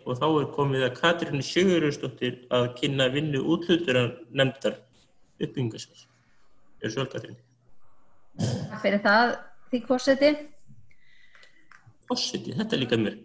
og þá komið að Katrínu Sigurjónsdóttir að kynna vinnu úthlutunarnefndar uppbyggingarsjóðs. Svo vel, Katrín. Takk fyrir það, þing forseti. Forseti, þetta líka mér.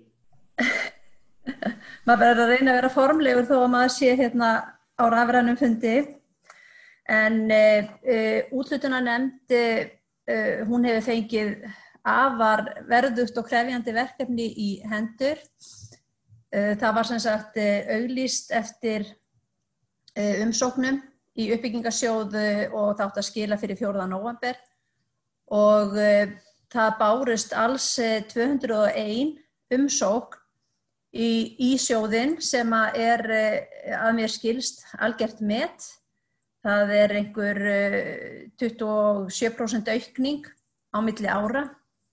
Maður verður að reyna að vera formlegur þó að maður sé hérna á rafrænum fundi. En úthlutunarnefnd, hún hefur fengið afar verðugt og krefjandi verkefni í hendur. Það var sem sagt auglýst eftir umsóknum í uppbyggingarsjóð og það átti að skila fyrir 4. nóvember og það bárust alls 201 umsókn í sjóðinn sem er að mér skilst algert met. Það einhver 27% aukning á milli ára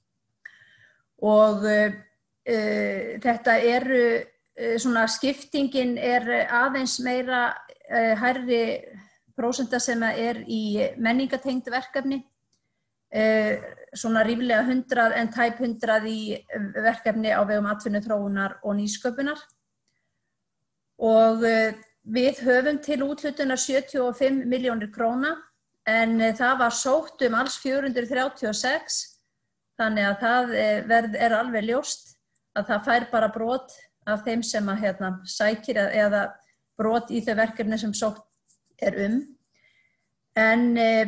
og þetta svona skiptingin aðeins meira hærri prósenta sem í menningatengd verkefni, svona ríflega 100 en tæp 100 í verkefni á vegum atvinnuþróunar og nýsköpunar. Og við höfum til úthlutunar 75 milljónir króna en það var sótt alls 436, þannig að það alveg ljóst að það fær bara brot af þeim sem að sækir eða brot í þau verkefni sem sótt En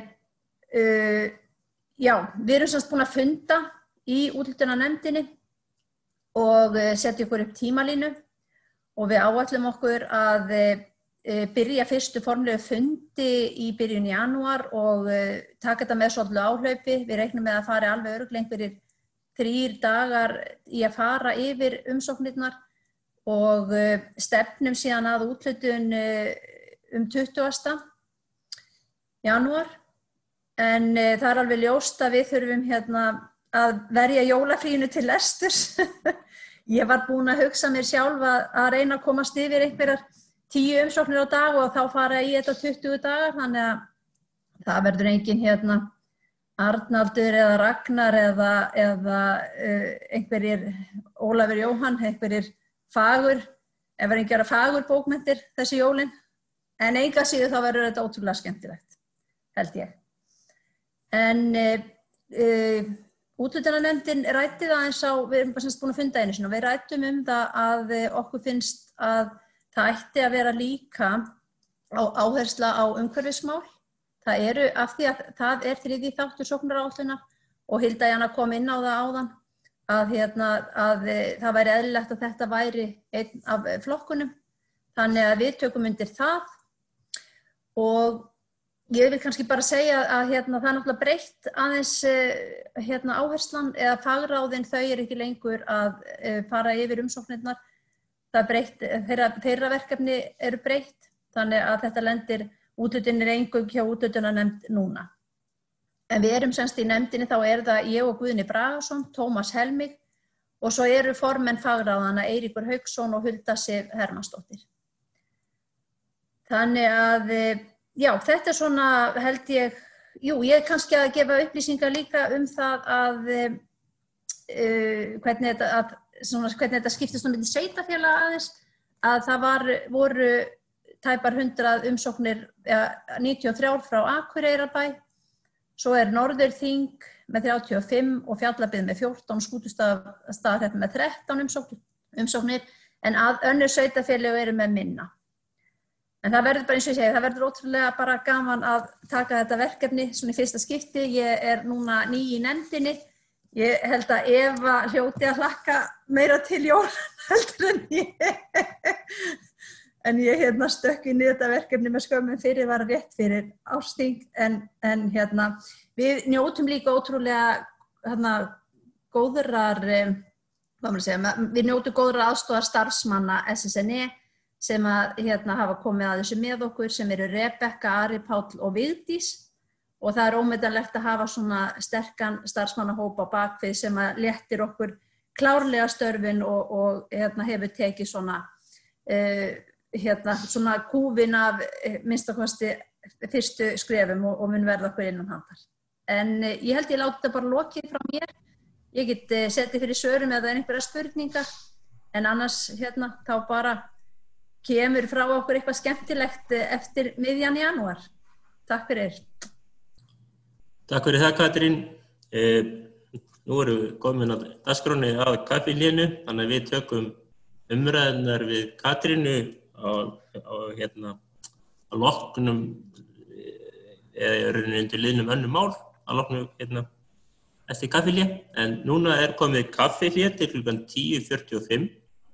já, við erum semst búin að funda í úthlutunarnefndinni og setja ykkur upp tímalínu og við áætlum okkur að byrja fyrstu formlegu fundi í byrjun janúar og taka þetta með svolítið áhlaupi. Við reiknum með að fara alveg örugglega einhverjir 3 dagar í að fara yfir umsóknirnar og stefnum síðan að úthlutun 20. janúar. En það alveg ljóst að við þurfum að verja jólafríinu til lesturs. Ég var búin að hugsa mér sjálf að reyna að komast yfir einhverjar 10 umsóknir á dag og þá fara í þetta 20 dagar, þannig að það verður engin Arnaldur eða Ragnar eða einhverjir Ólafur Jóhann, einhverjir ef verður gera fagur bókmenntir þessi jólin. En enga síður þá verður þetta ótrúlega skemmtilegt, held ég. En úthlutunarnefndin ræddi það eins á, við erum bara semst búin að funda einu sinni og við ræddum það að okkur finnst að það ætti að vera líka áhersla á umhverfismál. Það af því að það 3. þáttur sóknaráætlunar og Hilda Jana kom inn á það áðan að það væri eðlilegt að þetta væri einn af flokkunum. Þannig að við tökum undir það og ég vil kannski bara segja að það náttúrulega breytt aðeins áherslan eða fagráðin, þau ekki lengur að fara yfir umsóknirnar. Það breytt, þeirra verkefni breytt, þannig að þetta lendir úthlutunin eingöngu hjá úthlutunarnefnd núna. En við erum semst í nefndinni, þá það ég og Guðni Bragason, Tómas Helmig og svo formenn fagráðana Eiríkur Hauksson og Hulda Sif Hermannsdóttir. Þannig að, já, þetta svona held ég, ég kannski að gefa upplýsingar líka það að hvernig þetta skiptist milli sveitarfélaga aðeins, að það voru tæpar 100 umsóknir, 93 frá Akureyrarbæ, svo Norðurþing með 35 og Fjallabyggð með 14, Skútustaðahreppur með 13 umsóknir, en önnur sveitarfélög með minna. En það verður bara eins og ég segi, það verður ótrúlega bara gaman að taka þetta verkefni svona í fyrsta skipti. Ég núna ný í nefndinni. Ég held að Eva hljóti að hlakka meira til jólanna heldur en ég. En ég stökk inn í þetta verkefni með skömmum fyrir, var rétt fyrir ársþing. En við njótum líka ótrúlega góðrar, við njótum góðrar aðstoðar starfsmanna SSNE sem hafa komið að þessu með okkur, sem Rebekka, Ari Páll og Vigdís. Og það ómetanlegt að hafa svona sterkan starfsmannahóp á bakvið sem léttir okkur klárlega störfin og hefur tekið svona kúfin af minnstakosti fyrstu skrefum og mun verða okkur innan handar. En ég held ég láti þetta bara lokið frá mér. Ég get setið fyrir svörum eða einhverja spurningar En annars þá bara kemur frá okkur eitthvað skemmtilegt eftir miðjan janúar. Takk fyrir. Takk fyrir það, Katrín. Nú erum við komin að dagskráni að kaffihlénu, þannig að við tökum umræðunar við Katrínu á loknum eða rauninni undir liðnum önnur mál að loknum eftir kaffihljé. En núna komið kaffihljé til klukkan 10:45